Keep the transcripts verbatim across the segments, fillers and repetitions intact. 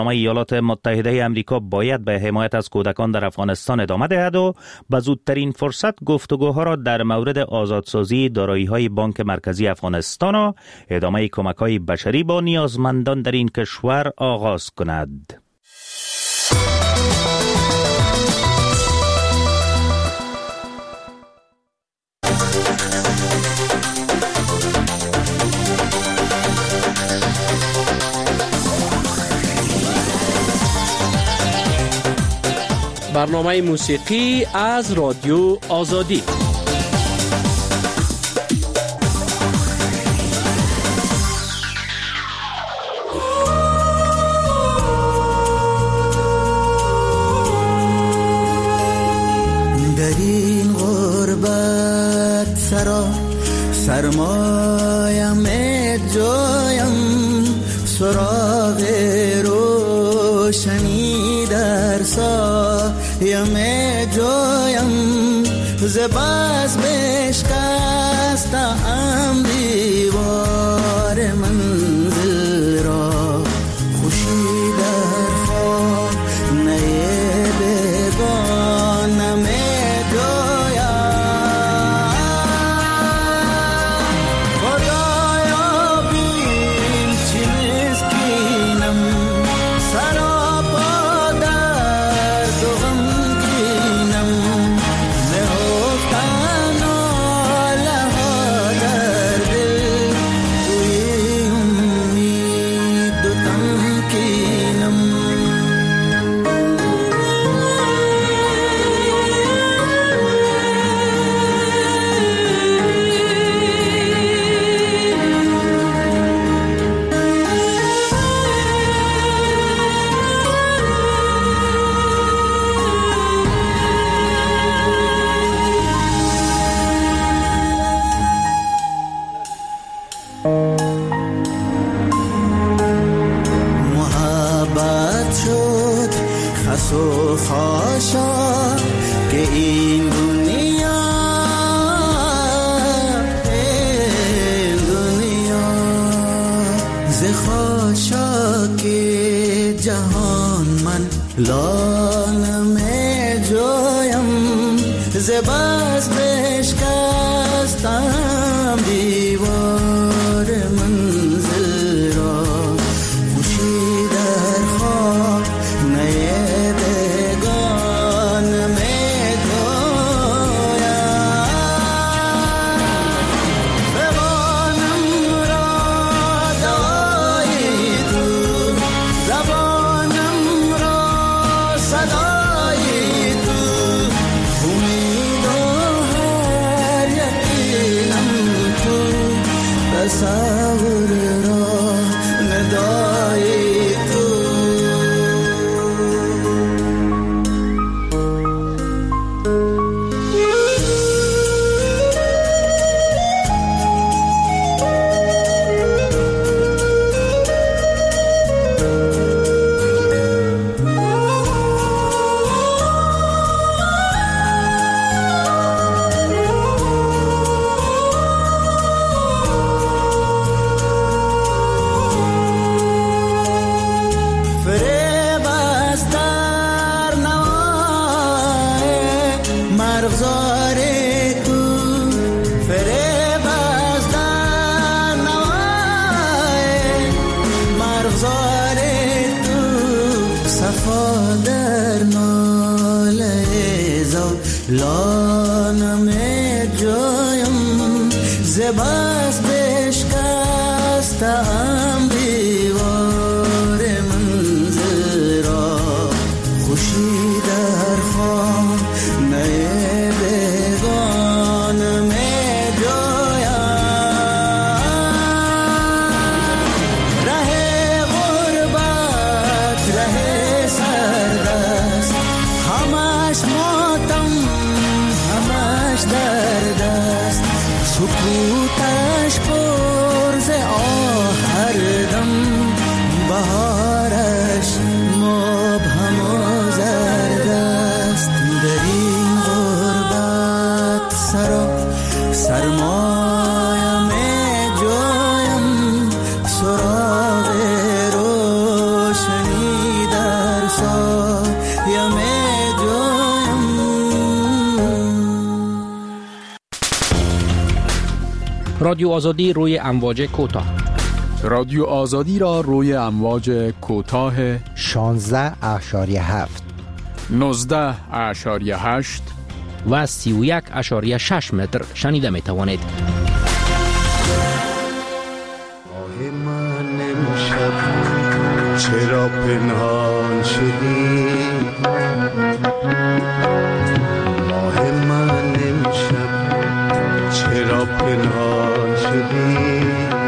ایالات متحده آمریکا باید به حمایت از کودکان در افغانستان ادامه دهد و به زودترین فرصت گفتگوها را در مورد آزادسازی دارایی‌های بانک مرکزی افغانستان و ادامه کمک‌های بشری با نیازمندان در این کشور آغاز کند. برنامه موسیقی از رادیو آزادی. در این غربت سرا سرمایم جایم، سراغ روشنی در سایم جایم، زباز بشکستم دیوار منزل را، خوشی در خانه بگانم لانم جایم، زباز بشکستم دیوار منزل را، خوشی در خانه بگانم جایم، زبانم را دعای تو، زبانم صدای تو، امید و هر یقینم تو، تصور را ندای تو. لانم جایم، زباز بشکستم دیوار منزل را، خوشی در خانه بگانم جایم، ره غربت ره سردست، همش ماتم همش درد است، سکوتش پر ز آه رادیو آزادی روی امواج کوتاه. رادیو آزادی را روی امواج کوتاه شانزده اشاریه هفت، نوزده اشاریه هشت و سی و یک اشاریه شش متر شنیده می توانید. آه من امشب چرا پنهان شدی؟ آه من امشب چرا پنهان شدی؟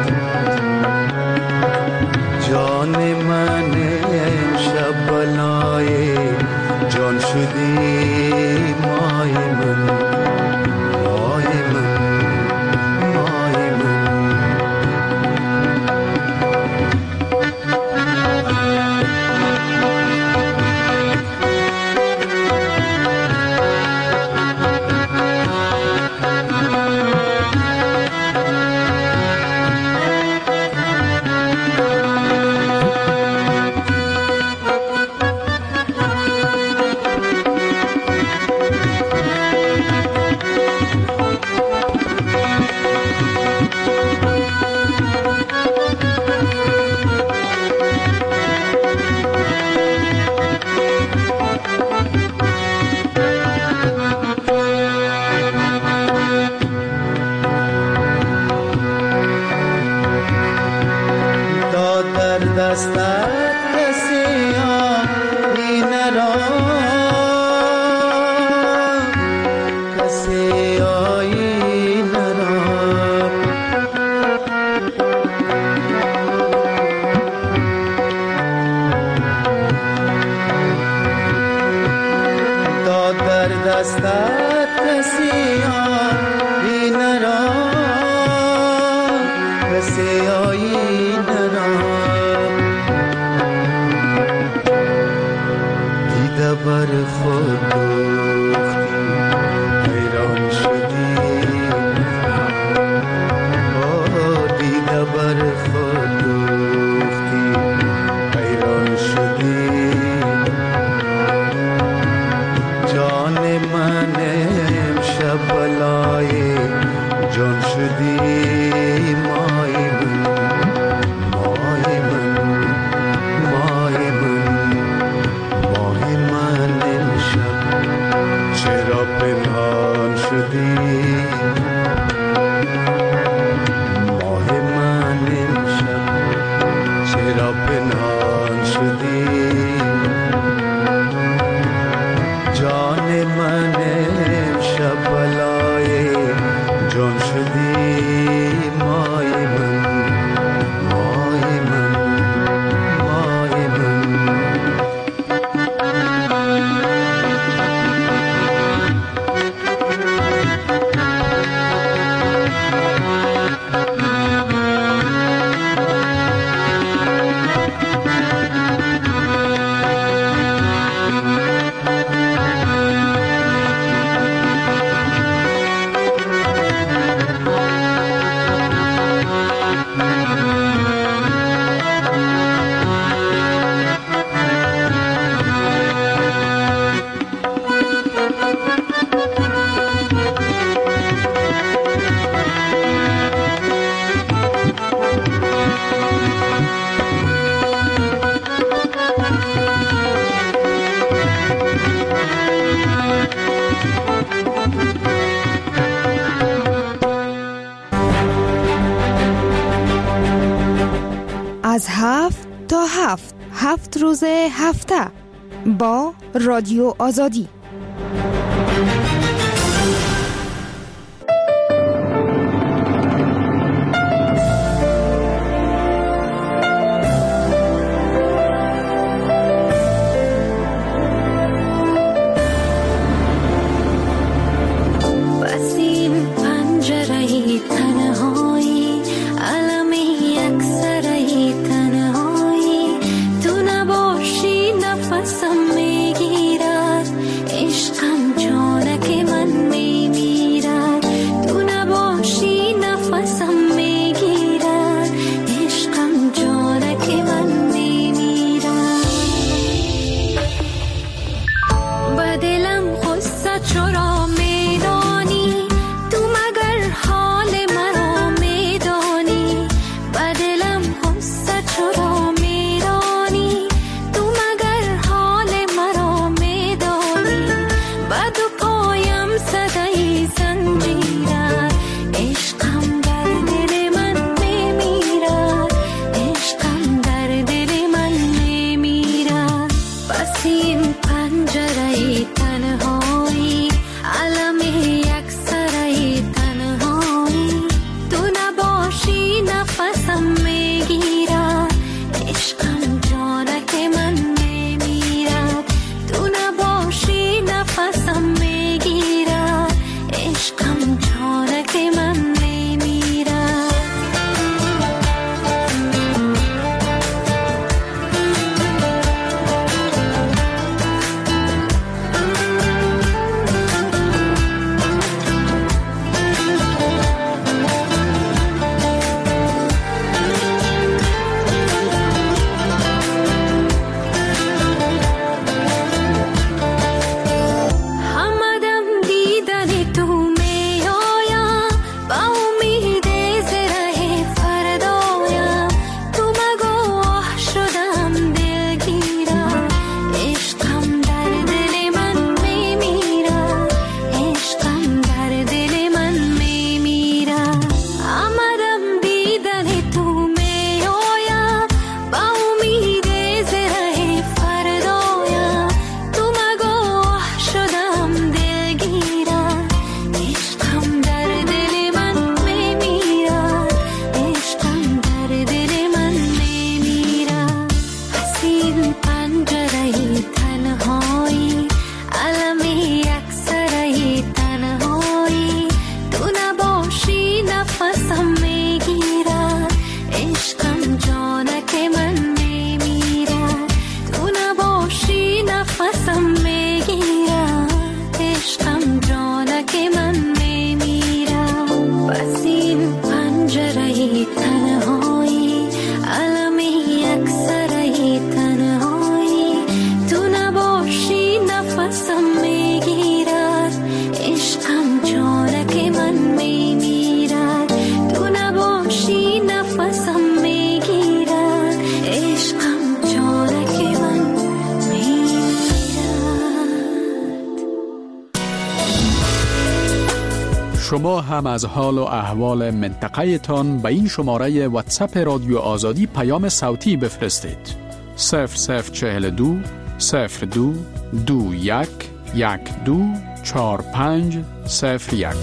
جان من امشب بلای جان شدی. مای من مای من مای من از هفت تا هفت هفت روز هفته با رادیو آزادی. چرا میدانی تو مگر حال مرا می شما هم از حال و احوال منطقه تان به این شماره واتساپ رادیو آزادی پیام صوتی بفرستید. صفر صفر چهل دو صفر دو دو یک یک دو چهار پنج صفر یک.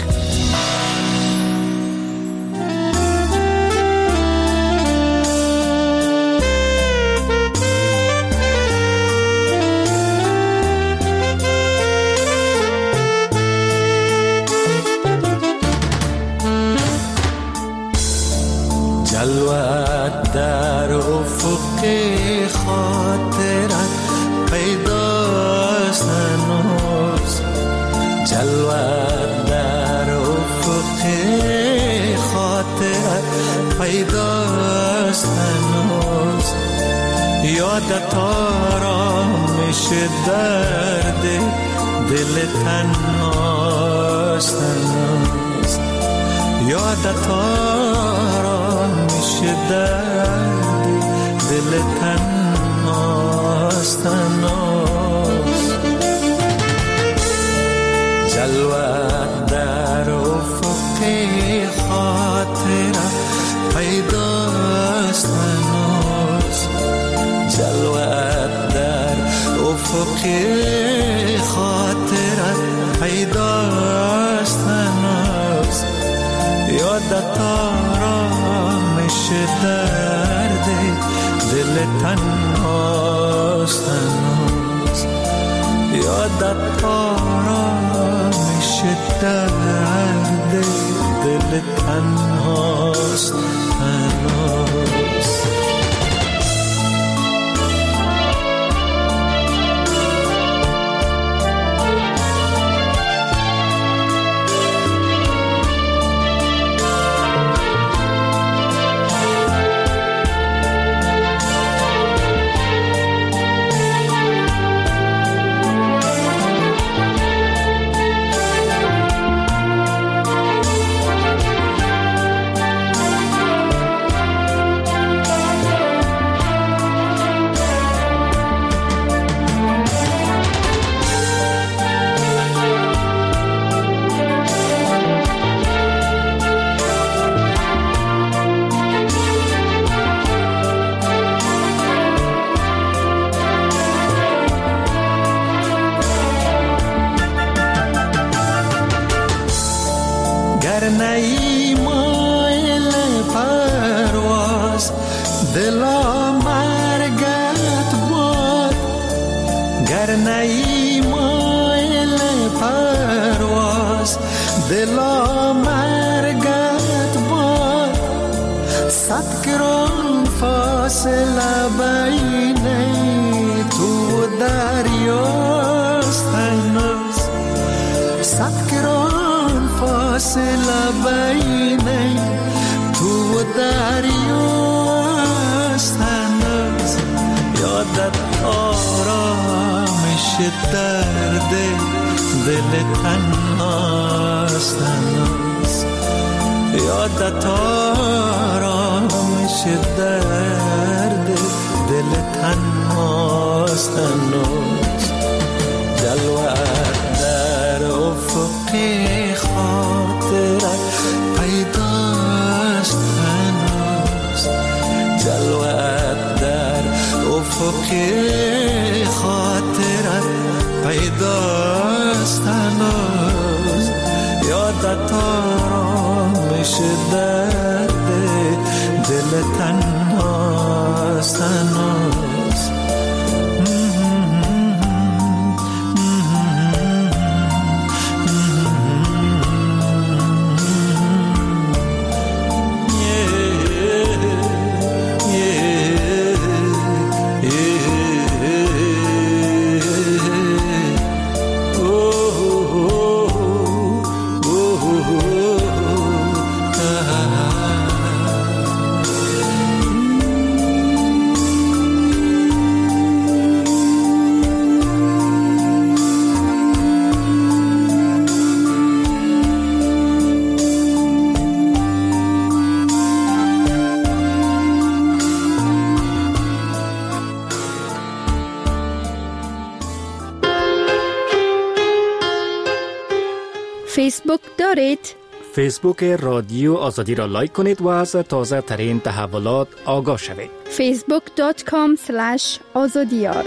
جلوت در افق خاطرت پیداست هنوز، جلوت در افق خاطرت پیداست هنوز، یادت آرامش درد دل تنهاست هنوز، یادت آرامش درد دل تنهاست هنوز، جلوت در افق خاطرت پیداست هنوز، جلوت در افق خاطرت پیداست هنوز، یادت آرامش درد دل تنهاست هنوز، یادت آرامش درد دل تنهاست هنوز. نی مایل پرواز دلا مرگت باد، گر نی مایل پرواز دلا مرگت باد، صد گران فاصله بین تو دریاست هنوز، صد گران فاصله بین تو دریاست هنوز، یادت آرامش درد دل تنهاست هنوز، یادت آرامش درد دل تنهاست هنوز، جلوت در افق خاطرت پیداست هنوز، جلوت در افق خاطرت پیداست هنوز، یادت آرامش درد دل تنهاست هنوز. فیسبوک دارید؟ فیسبوک رادیو آزادی را لایک کنید و از تازه ترین تحولات آگاه شوید. فیسبوک دات کام اسلش آزادیار.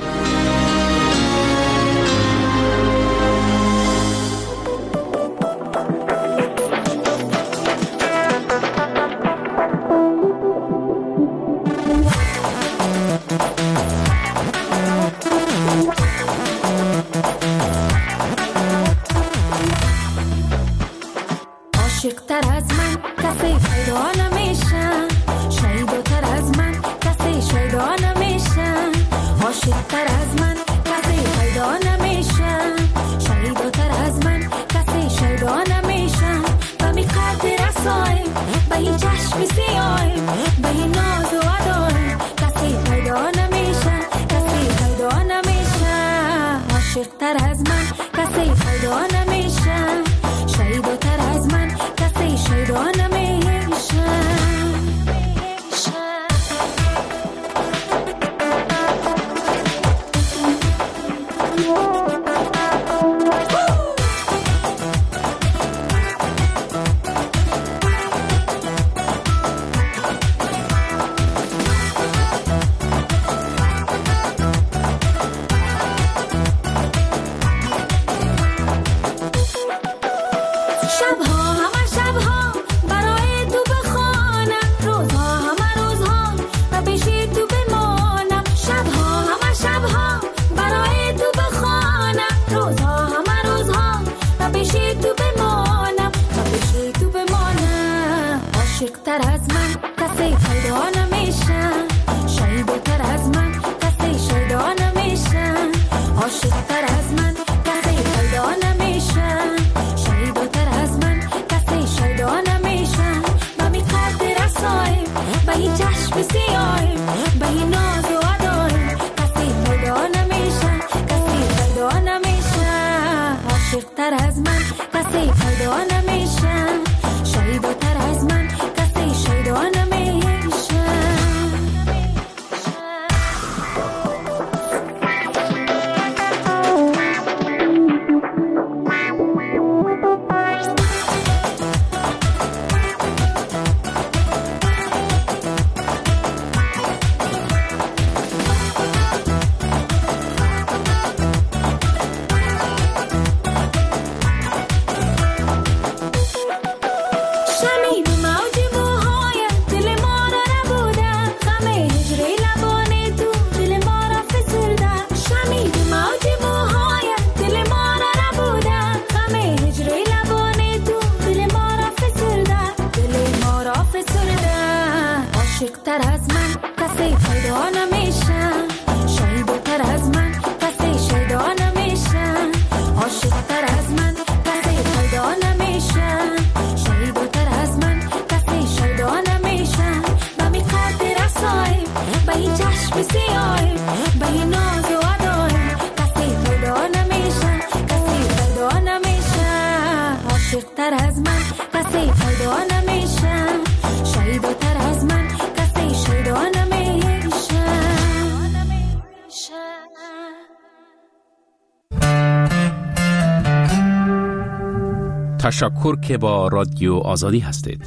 تشکر که با رادیو آزادی هستید.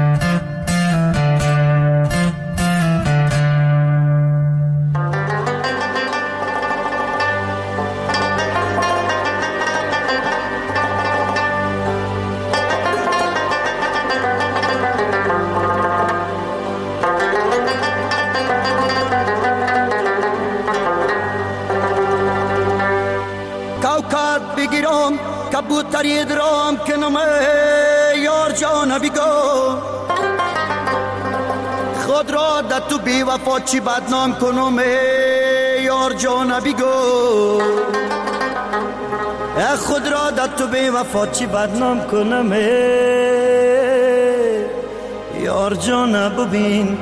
کوکب بگیرم کبوتری درام کنم یار جان بگو خود را در تو بی وفا چی بدنام کنم یار جان بگو خود را در تو بی وفا چی بدنام کنم یار جان ببین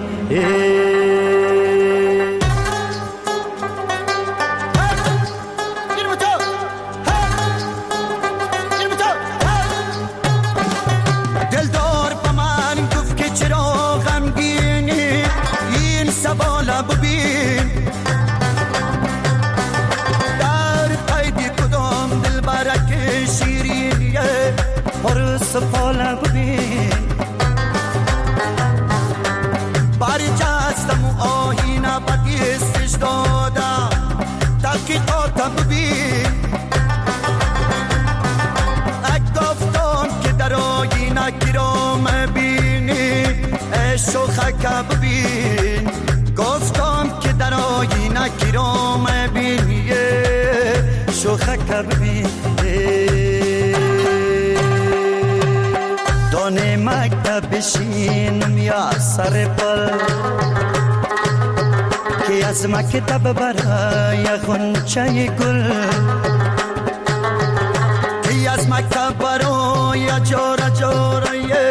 سپاله ببین ببین اگه گفتم که در آینه گیرام بینی شوخک ببین گفتم که در آینه گیرام بینی شوخک ببین دانه مکتب بشینم یا سر پل که از مکتب برای خونچه گل که از مکتب برای جور جور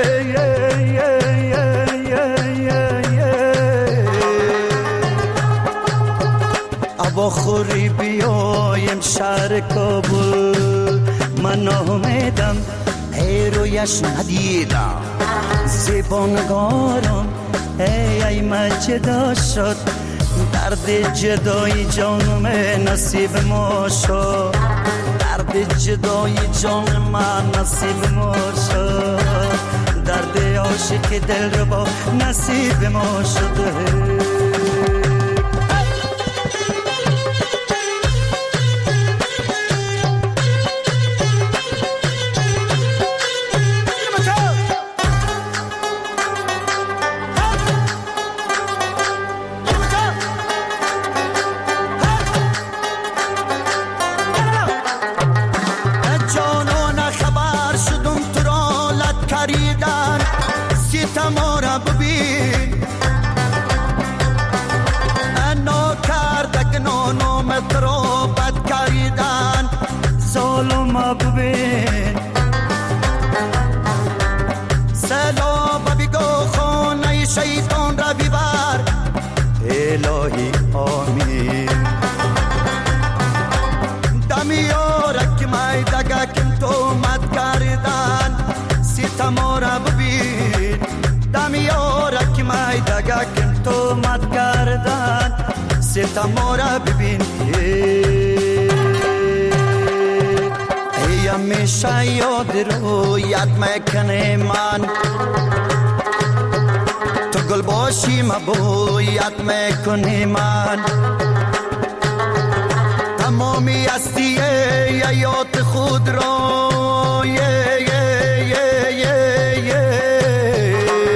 ابا خوری بیایم شهر کابل من آمدم ای رویش ندیدم زبانگارم ای ای من جدا شد درد جدای جانم نصیب ما شد درد جدای جان من نصیب ما شد درد عاشق دل رو با نصیب ما شده ببین سلام بگو خونه شیطان را ببر الهی آمین دمیارک مای دگکم تو مد کردن ستما را ببین دمیارک مای دگکم تو مد کردن ستما را ببین همیشه یاد رو یاد میکنه من تو گل باشی مبو یاد میکنه من تمامی هستی یاد خود رو یه یه یه یه یه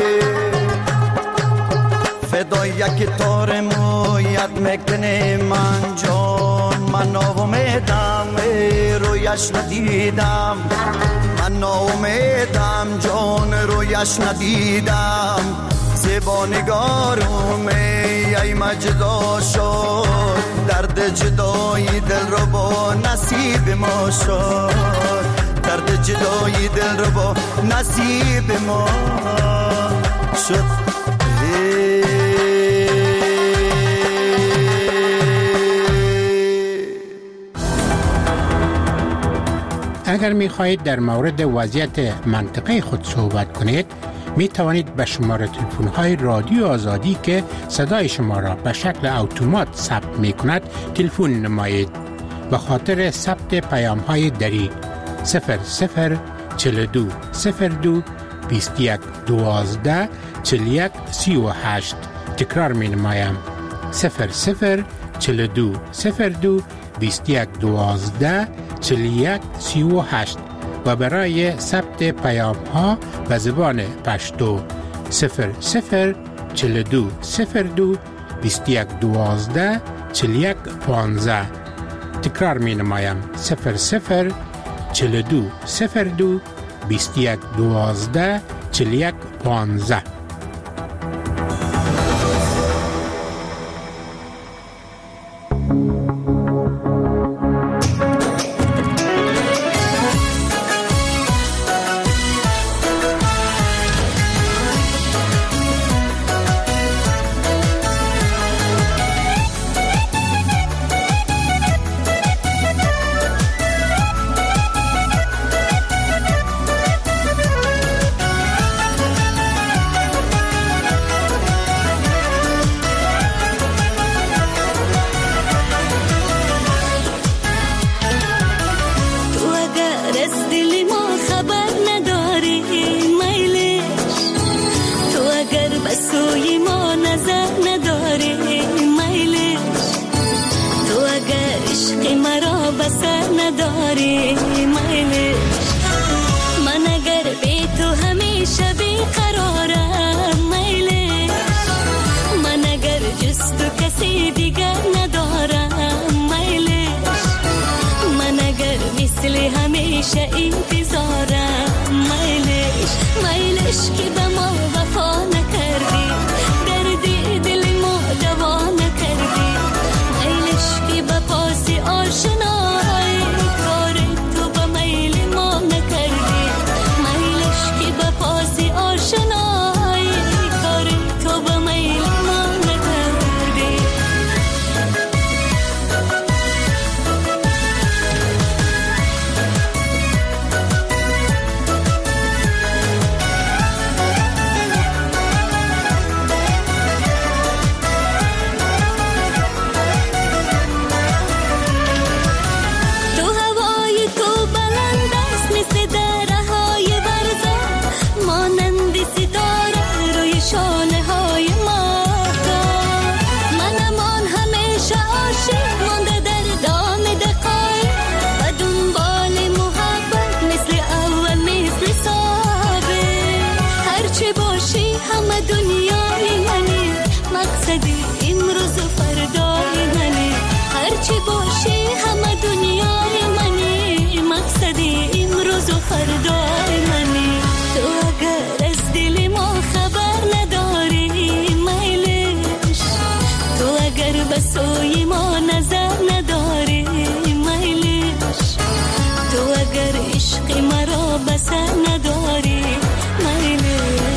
فدای یک تار مو یاد میکنه من جان من امیدم رویش ندیدم من امیدم جان رویش ندیدم زبانگارم ای مجدا شد درد جدای دل رو با نصیب ما شد درد جدای دل رو با نصیب ما شد اگر می خواهید در مورد وضعیت منطقه خود صحبت کنید می توانید به شماره تلفن های رادیو آزادی که صدای شما را به شکل اتومات ثبت می کند تلفن نمایید. به خاطر ثبت پیام های دری صفر صفر چهل و دو صفر دو بیست و یک دوازده چهل و یک سی و هشت تکرار می نمایم صفر صفر چهل و دو صفر دو بیست و یک دوازده چهل و یک سی و هشت و برای ثبت پیام ها به زبان پشتو صفر صفر چهل و دو صفر دو بیست و یک دوازده چهل و یک پانزده تکرار می نمایم صفر صفر چهل و دو صفر دو بیست و یک دوازده چهل و یک پانزده. بسر نداری میلش. من اگر بی تو همیشه بیقرارم میلش. من اگر جز تو کسی دیگر ندارم میلش. من اگر مثل همیشه انتظارم میلش. میلش که به ما وفا نکردی، دردی دل ما دوا نکردی. میلش که به پاس آشنای کار تو به میل ما نکردی. میلش که به پاس آشنای کار تو به میل ما نکردی. بسوی ما نظر نداری میلش. تو اگر عشق مرا بسر نداری میلش.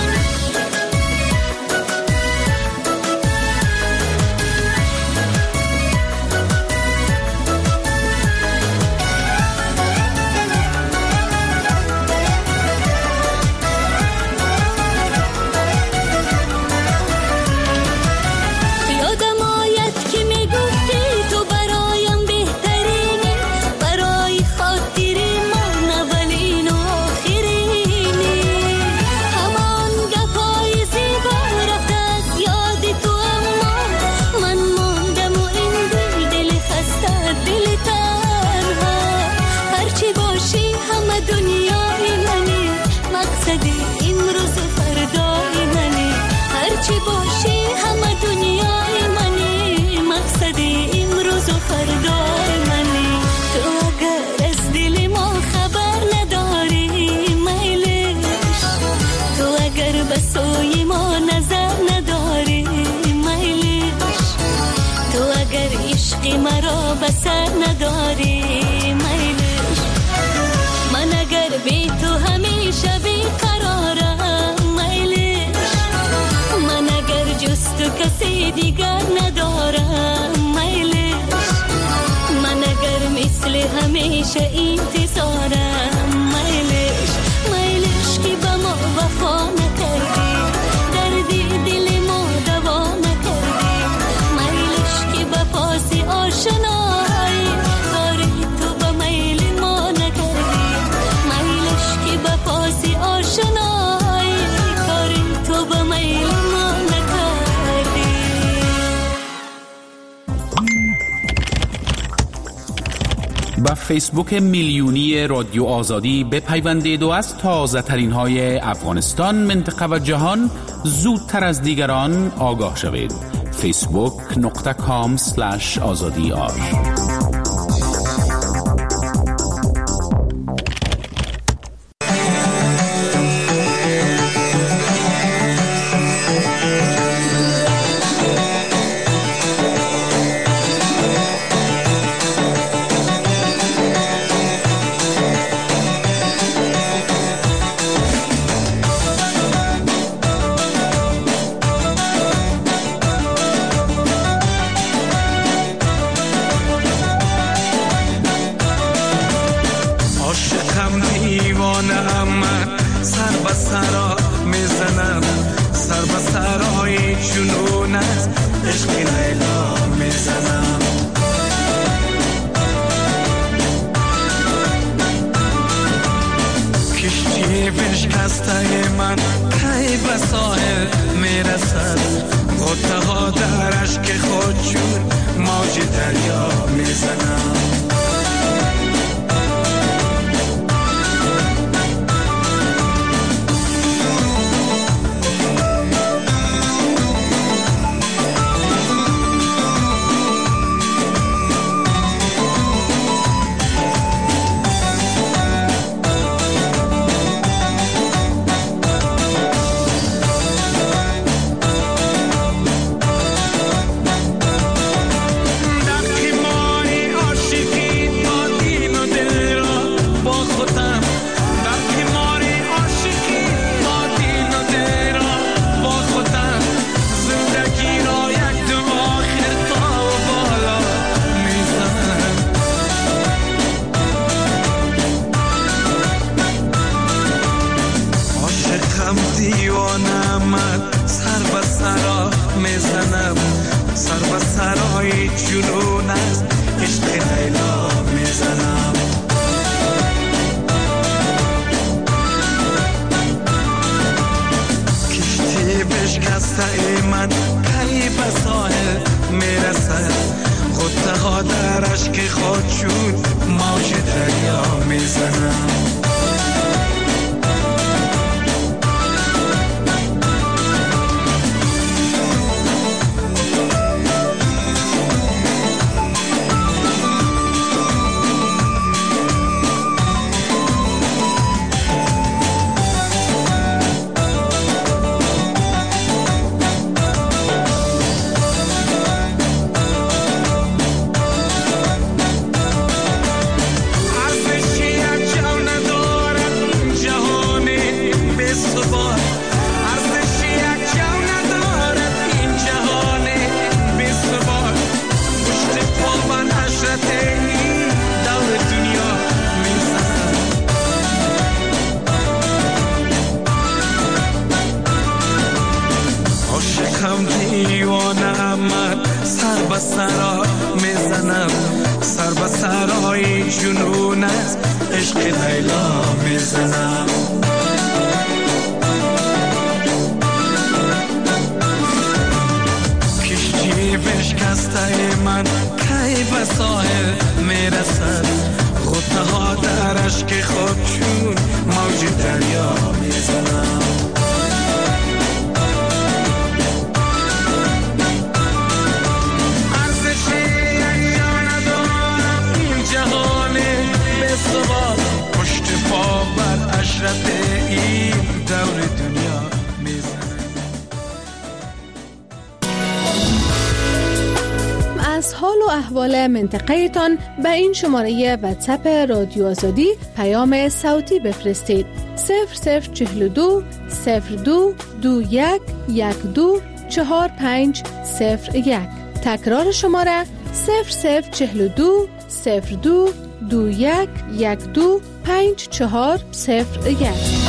بسوی ما نظر نداری میلش. تو اگر عشق مرا بسر نداری میلش. من اگر بی تو همیشه بیقرارم میلش. من اگر جز تو کسی دیگر ندارم میلش. من اگر مثل همیشه انتظارم میلش. میلش که به ما وفا نکردی، دردی دل ما دوا نکردی. میلش که به پاس آشنای کار تو به میل ما نکردی. میلش که به پاس آشنای کار تو به میل ما نکردی. با فیسبوک میلیونی رادیو آزادی بپیوندید و از تازه ترین های افغانستان، منطقه و جهان زودتر از دیگران آگاه شوید. فیسبوک نقطه کام سلش آزادی آر. درش که خود جون موج دریا میزنم. خود چون موج دریا میزنم. از حال و احوال منطقه تان به این شماره واتساپ رادیو آزادی پیام صوتی بفرستید. صفر صفر چهل و دو صفر دو دو یک یک دو چهار پنج صفر یک. تکرار شماره صفر صفر چهل و دو صفر دو دو یک یک دو پنج چهار صفر یک.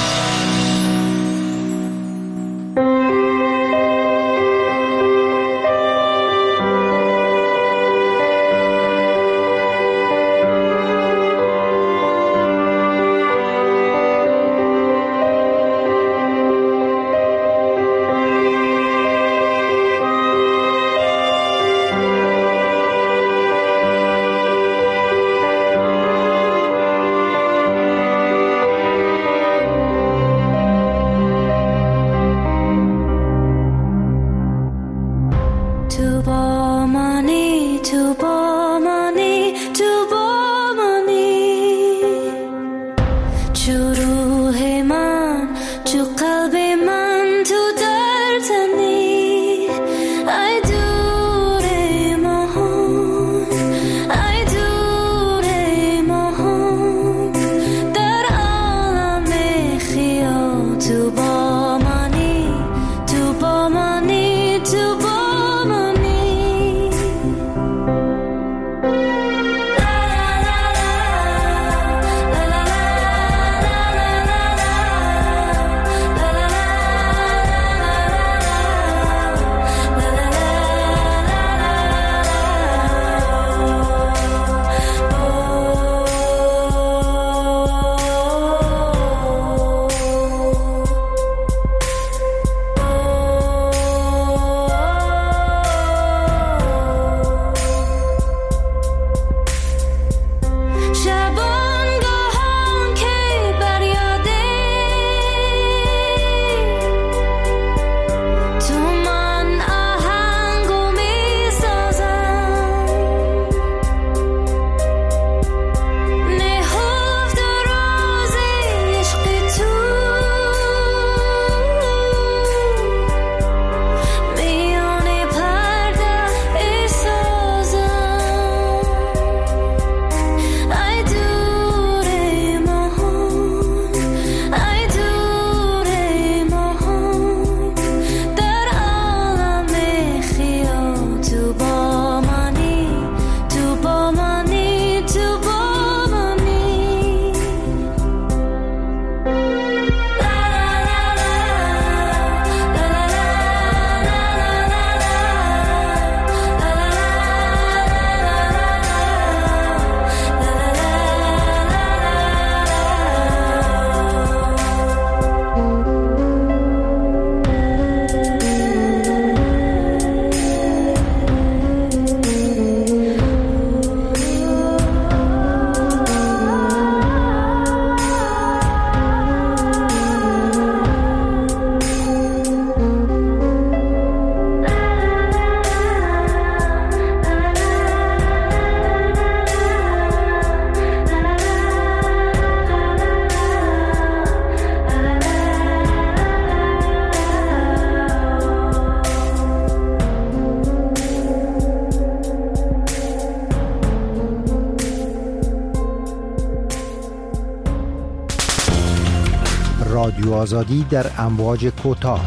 رادیو آزادی در امواج کوتاه.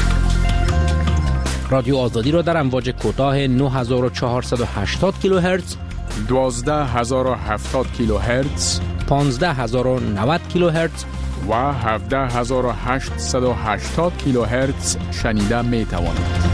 رادیو آزادی را در امواج کوتاه نه هزار و چهارصد و هشتاد کیلوهرتز، دوازده هزار و هفتاد کیلوهرتز، پانزده هزار و نود کیلوهرتز و هفده هزار و هشتصد و هشتاد کیلوهرتز شنیده می توانید.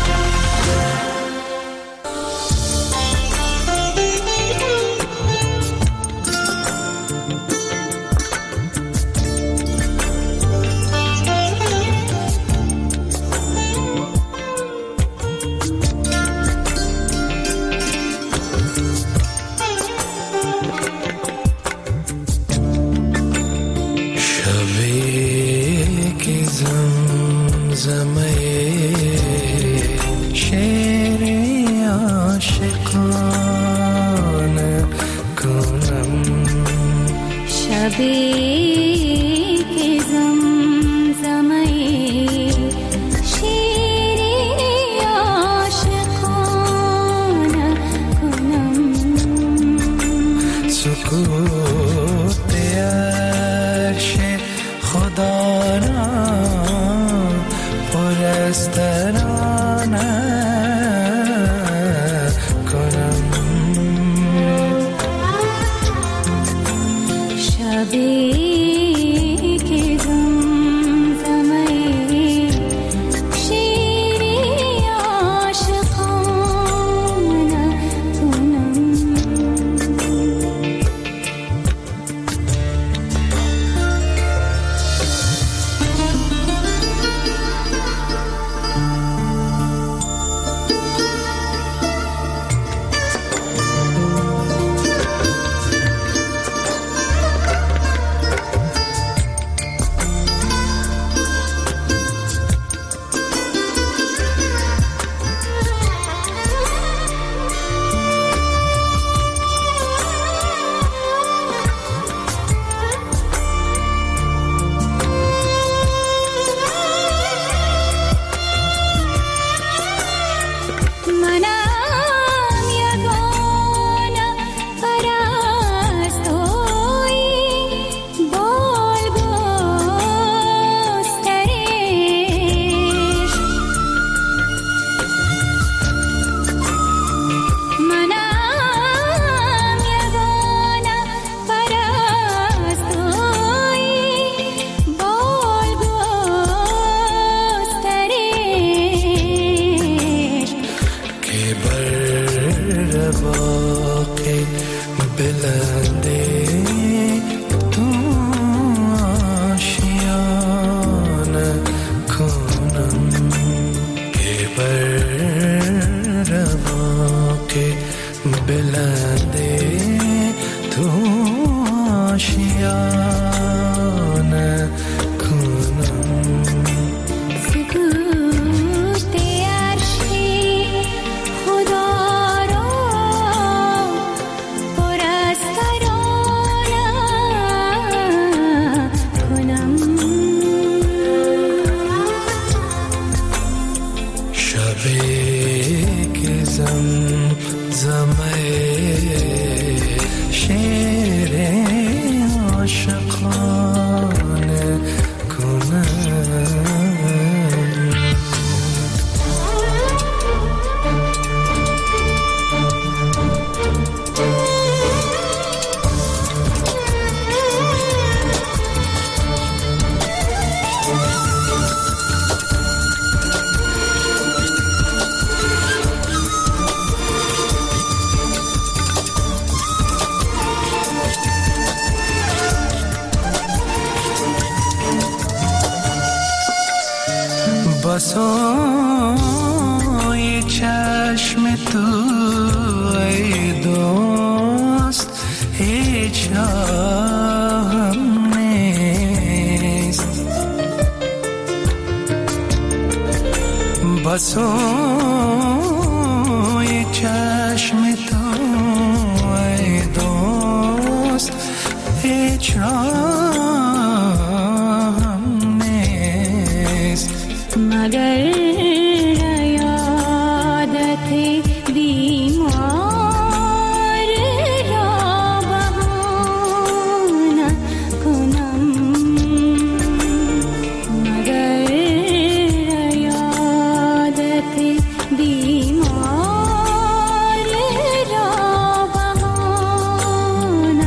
بسای چشم تو ای دوست هیچ هم نیست، بسای چشم تو ای دوست هیچ هم